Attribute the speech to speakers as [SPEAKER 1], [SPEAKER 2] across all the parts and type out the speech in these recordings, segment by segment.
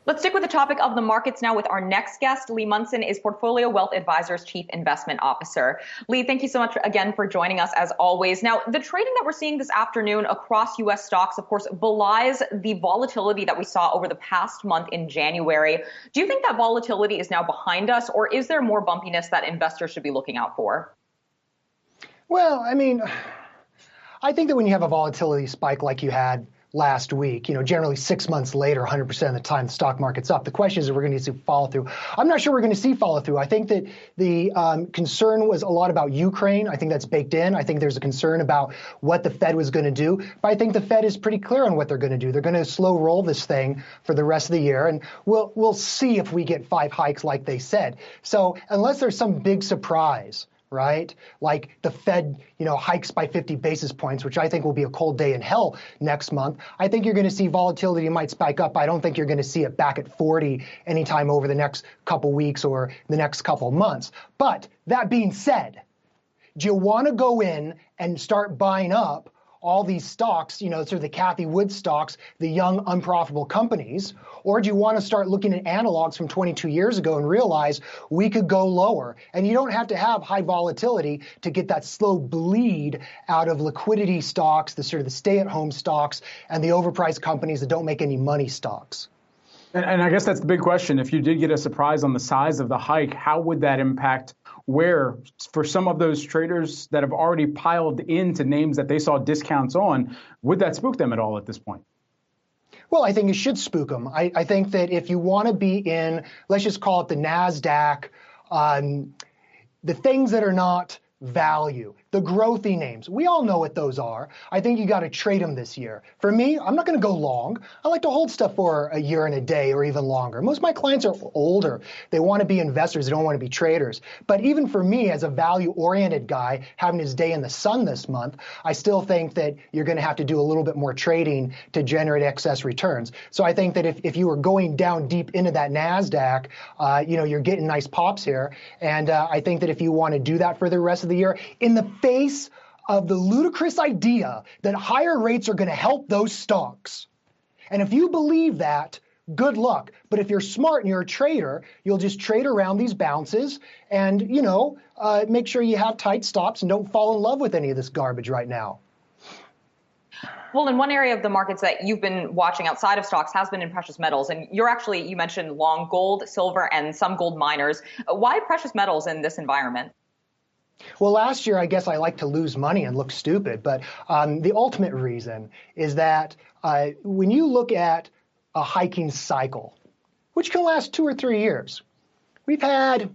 [SPEAKER 1] Let's stick with the topic of the markets now with our next guest. Lee Munson is Portfolio Wealth Advisors Chief Investment Officer. Lee, thank you so much again for joining us as always. Now, the trading that we're seeing this afternoon across U.S. stocks, of course, belies the volatility that we saw over the past month in January. Do you think that volatility is now behind us, or is there more bumpiness that investors should be looking out for?
[SPEAKER 2] Well, I think that when you have a volatility spike like you had last week, generally 6 months later, 100% of the time the stock market's up. The question is if we're going to see follow through. I'm not sure we're going to see follow through. I think that the concern was a lot about Ukraine. I think that's baked in. I think there's a concern about what the Fed was going to do. But I think the Fed is pretty clear on what they're going to do. They're going to slow roll this thing for the rest of the year. And we'll see if we get 5 hikes like they said. So unless there's some big surprise, right? Like the Fed, hikes by 50 basis points, which I think will be a cold day in hell next month. I think you're going to see volatility might spike up. I don't think you're going to see it back at 40 anytime over the next couple weeks or the next couple months. But that being said, do you want to go in and start buying up all these stocks, sort of the Cathie Wood stocks, the young unprofitable companies? Or do you want to start looking at analogs from 22 years ago and realize we could go lower? And you don't have to have high volatility to get that slow bleed out of liquidity stocks, the sort of the stay-at-home stocks, and the overpriced companies that don't make any money stocks.
[SPEAKER 3] And I guess that's the big question. If you did get a surprise on the size of the hike, how would that impact where for some of those traders that have already piled into names that they saw discounts on, would that spook them at all at this point?
[SPEAKER 2] Well, I think it should spook them. I think that if you want to be in, let's just call it the NASDAQ, the things that are not value, the growthy names, we all know what those are. I think you got to trade them this year. For me, I'm not going to go long. I like to hold stuff for a year and a day or even longer. Most of my clients are older. They want to be investors. They don't want to be traders. But even for me as a value-oriented guy having his day in the sun this month, I still think that you're going to have to do a little bit more trading to generate excess returns. So I think that if you were going down deep into that NASDAQ, you're getting nice pops here. And I think that if you want to do that for the rest of the year, in the face of the ludicrous idea that higher rates are going to help those stocks. And if you believe that, good luck. But if you're smart and you're a trader, you'll just trade around these bounces and, make sure you have tight stops and don't fall in love with any of this garbage right now.
[SPEAKER 1] Well, in one area of the markets that you've been watching outside of stocks has been in precious metals. And you mentioned long gold, silver, and some gold miners. Why precious metals in this environment?
[SPEAKER 2] Well, last year, I guess I like to lose money and look stupid. But the ultimate reason is that when you look at a hiking cycle, which can last 2 or 3 years, we've had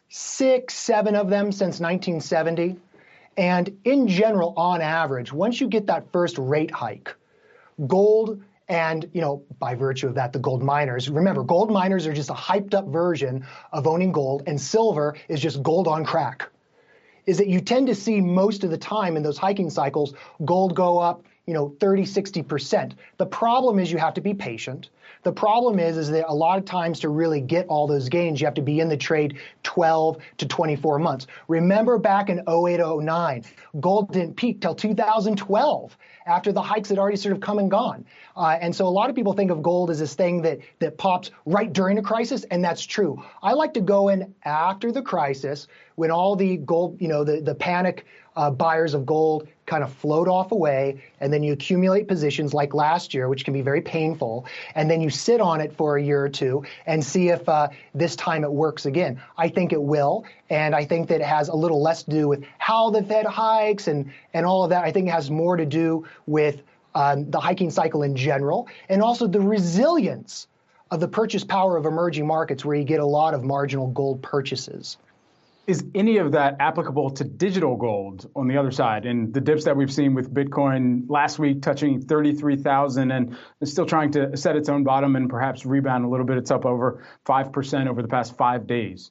[SPEAKER 2] 6, 7 of them since 1970. And in general, on average, once you get that first rate hike, gold and, by virtue of that, the gold miners. Remember, gold miners are just a hyped up version of owning gold, and silver is just gold on crack. Is that you tend to see most of the time in those hiking cycles, gold go up, 30, 60%. The problem is you have to be patient. The problem is that a lot of times to really get all those gains, you have to be in the trade 12 to 24 months. Remember back in 08, 09, gold didn't peak till 2012 after the hikes had already sort of come and gone. And so a lot of people think of gold as this thing that pops right during a crisis, and that's true. I like to go in after the crisis when all the gold, the panic buyers of gold kind of float off away, and then you accumulate positions like last year, which can be very painful, and then you sit on it for a year or two and see if this time it works again. I think it will, and I think that it has a little less to do with how the Fed hikes and all of that. I think it has more to do with the hiking cycle in general, and also the resilience of the purchase power of emerging markets where you get a lot of marginal gold purchases.
[SPEAKER 3] Is any of that applicable to digital gold on the other side? And the dips that we've seen with Bitcoin last week touching 33,000 and still trying to set its own bottom and perhaps rebound a little bit. It's up over 5% over the past 5 days.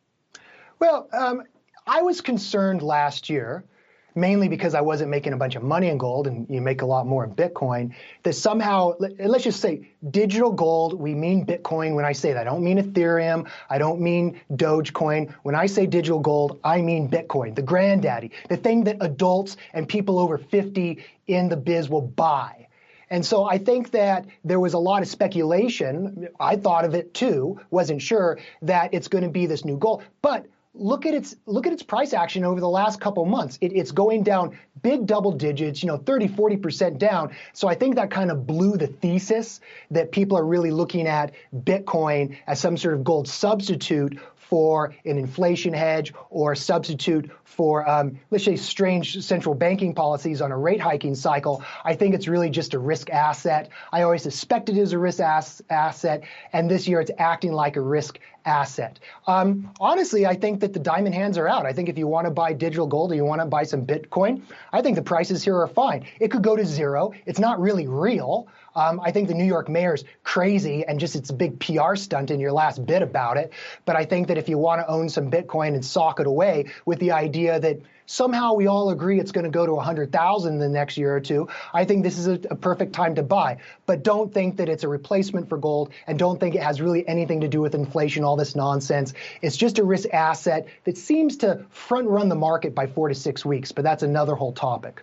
[SPEAKER 2] Well, I was concerned last year, mainly because I wasn't making a bunch of money in gold, and you make a lot more in Bitcoin, that somehow, let's just say digital gold, we mean Bitcoin when I say that. I don't mean Ethereum. I don't mean Dogecoin. When I say digital gold, I mean Bitcoin, the granddaddy, the thing that adults and people over 50 in the biz will buy. And so I think that there was a lot of speculation. I thought of it too, wasn't sure that it's going to be this new goal. But look at its price action over the last couple months. It's going down big double digits, 30, 40% down. So I think that kind of blew the thesis that people are really looking at Bitcoin as some sort of gold substitute for an inflation hedge or substitute for, let's say, strange central banking policies on a rate hiking cycle. I think it's really just a risk asset. I always suspected it as a risk asset, and this year it's acting like a risk asset. Honestly, I think that the diamond hands are out. I think if you want to buy digital gold or you want to buy some Bitcoin, I think the prices here are fine. It could go to zero. It's not really real. I think the New York mayor's crazy and just it's a big PR stunt in your last bit about it. But I think that if you want to own some Bitcoin and sock it away with the idea that somehow we all agree it's going to go to 100,000 in the next year or two, I think this is a perfect time to buy. But don't think that it's a replacement for gold, and don't think it has really anything to do with inflation, all this nonsense. It's just a risk asset that seems to front run the market by 4 to 6 weeks, but that's another whole topic.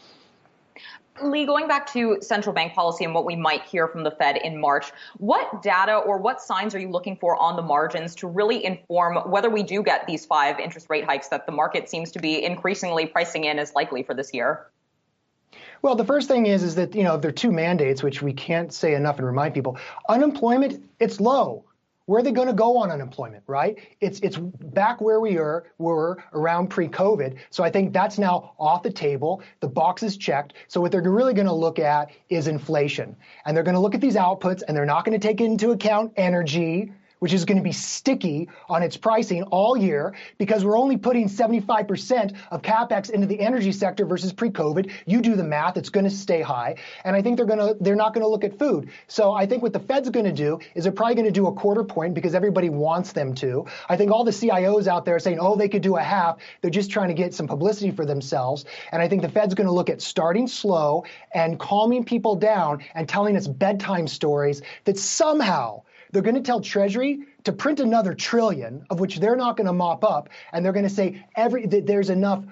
[SPEAKER 1] Lee, going back to central bank policy and what we might hear from the Fed in March, what data or what signs are you looking for on the margins to really inform whether we do get these 5 interest rate hikes that the market seems to be increasingly pricing in as likely for this year?
[SPEAKER 2] Well, the first thing is that, there are 2 mandates, which we can't say enough and remind people. Unemployment, it's low. Where are they going to go on unemployment, right? It's back where we were around pre-COVID. So I think that's now off the table. The box is checked. So what they're really going to look at is inflation. And they're going to look at these outputs, and they're not going to take into account energy, which is going to be sticky on its pricing all year because we're only putting 75% of CapEx into the energy sector versus pre-COVID. You do the math, it's going to stay high. And I think they're not going to look at food. So I think what the Fed's going to do is they're probably going to do a quarter point because everybody wants them to. I think all the CIOs out there are saying, oh, they could do a half. They're just trying to get some publicity for themselves. And I think the Fed's going to look at starting slow and calming people down and telling us bedtime stories that somehow they're going to tell Treasury to print another trillion, of which they're not going to mop up, and they're going to say that there's enough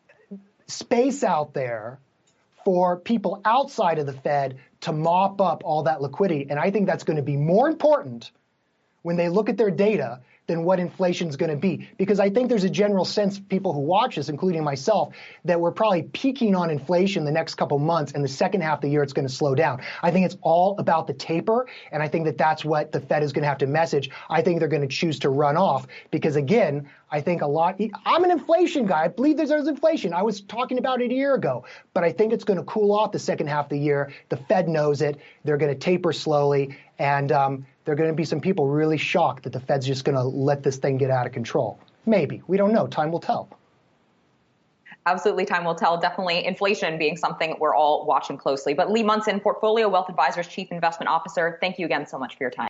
[SPEAKER 2] space out there for people outside of the Fed to mop up all that liquidity. And I think that's going to be more important when they look at their data than what inflation is going to be. Because I think there's a general sense of people who watch this, including myself, that we're probably peaking on inflation the next couple months, and the second half of the year it's going to slow down. I think it's all about the taper, and I think that that's what the Fed is going to have to message. I think they're going to choose to run off because, again, I think I'm an inflation guy. I believe there's inflation. I was talking about it a year ago, but I think it's going to cool off the second half of the year. The Fed knows it. They're going to taper slowly, and there are going to be some people really shocked that the Fed's just going to let this thing get out of control. Maybe. We don't know. Time will tell.
[SPEAKER 1] Absolutely, time will tell. Definitely inflation being something we're all watching closely. But Lee Munson, Portfolio Wealth Advisors Chief Investment Officer, thank you again so much for your time.